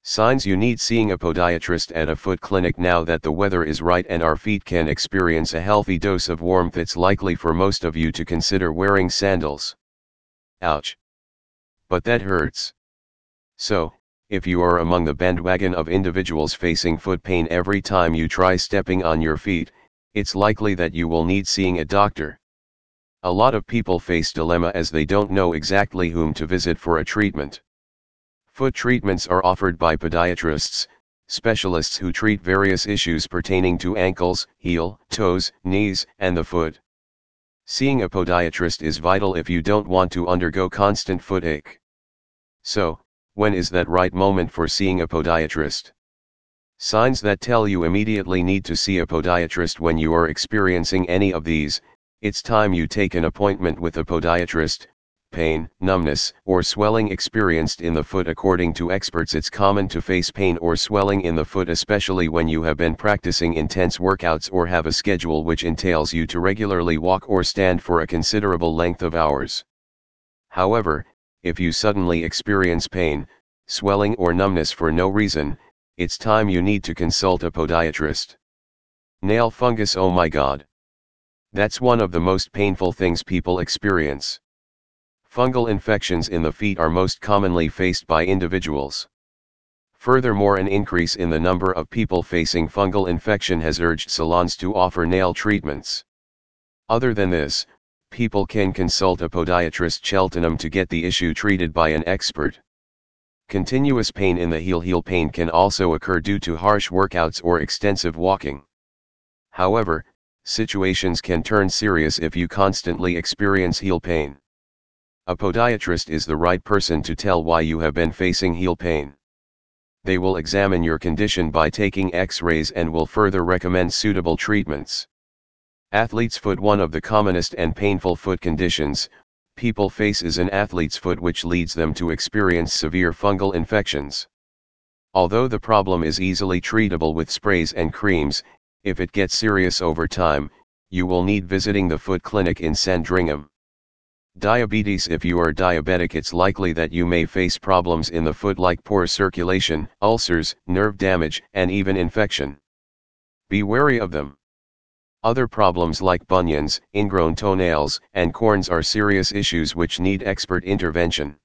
Signs you need seeing a podiatrist at a foot clinic. Now that the weather is right and our feet can experience a healthy dose of warmth, it's likely for most of you to consider wearing sandals. Ouch! But that hurts. So, if you are among the bandwagon of individuals facing foot pain every time you try stepping on your feet, it's likely that you will need seeing a doctor. A lot of people face dilemma as they don't know exactly whom to visit for a treatment. Foot treatments are offered by podiatrists, specialists who treat various issues pertaining to ankles, heel, toes, knees, and the foot. Seeing a podiatrist is vital if you don't want to undergo constant foot ache. So, when is that right moment for seeing a podiatrist? Signs that tell you immediately need to see a podiatrist. When you are experiencing any of these, it's time you take an appointment with a podiatrist. Pain, numbness, or swelling experienced in the foot. According to experts, it's common to face pain or swelling in the foot, especially when you have been practicing intense workouts or have a schedule which entails you to regularly walk or stand for a considerable length of hours. However, if you suddenly experience pain, swelling or numbness for no reason, it's time you need to consult a podiatrist. Nail fungus. Oh my God! That's one of the most painful things people experience. Fungal infections in the feet are most commonly faced by individuals. Furthermore, an increase in the number of people facing fungal infection has urged salons to offer nail treatments. Other than this, people can consult a podiatrist Cheltenham to get the issue treated by an expert. Continuous pain in the heel. Heel pain can also occur due to harsh workouts or extensive walking. However, situations can turn serious if you constantly experience heel pain. A podiatrist is the right person to tell why you have been facing heel pain. They will examine your condition by taking X-rays and will further recommend suitable treatments. Athlete's foot. One of the commonest and painful foot conditions people face is an athlete's foot, which leads them to experience severe fungal infections. Although the problem is easily treatable with sprays and creams, if it gets serious over time, you will need visiting the foot clinic in Sandringham. Diabetes. If you are diabetic, it's likely that you may face problems in the foot like poor circulation, ulcers, nerve damage, and even infection. Be wary of them. Other problems like bunions, ingrown toenails, and corns are serious issues which need expert intervention.